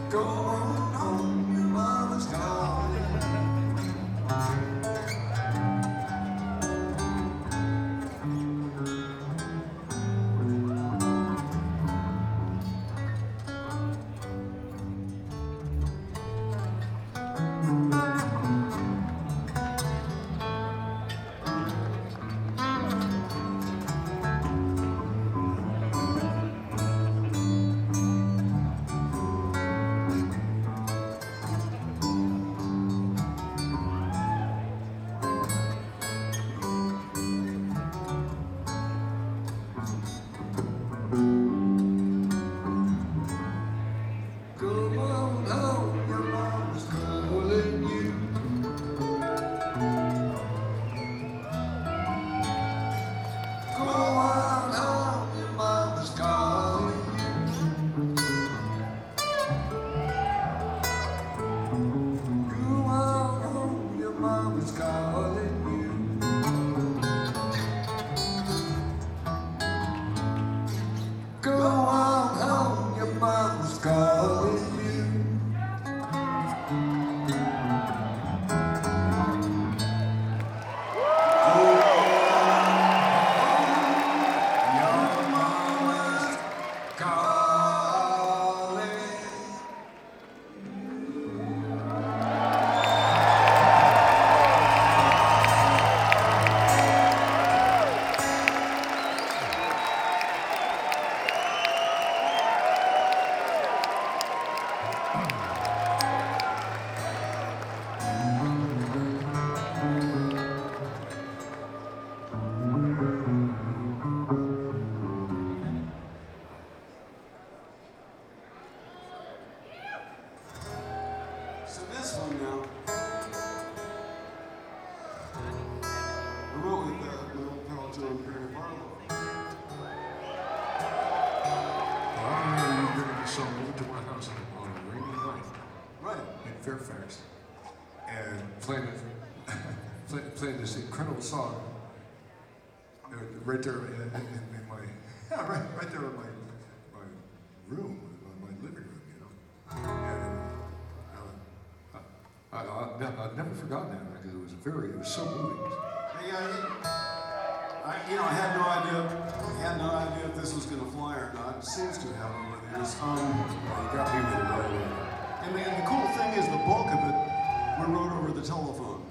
Go on home, your mama's calling. So this one now, I wrote with my old pal John Perry Barlow. I remember you bringing this song over to my house on a rainy night. Right. In Fairfax. And playing this incredible song right there in my, right there in my room, my living room, you know. And I've never forgotten that because it was so moving. I had no idea if this was going to fly or not. It seems to have over the years. You got me with it right away. And the cool thing is the bulk of it we wrote over the telephone.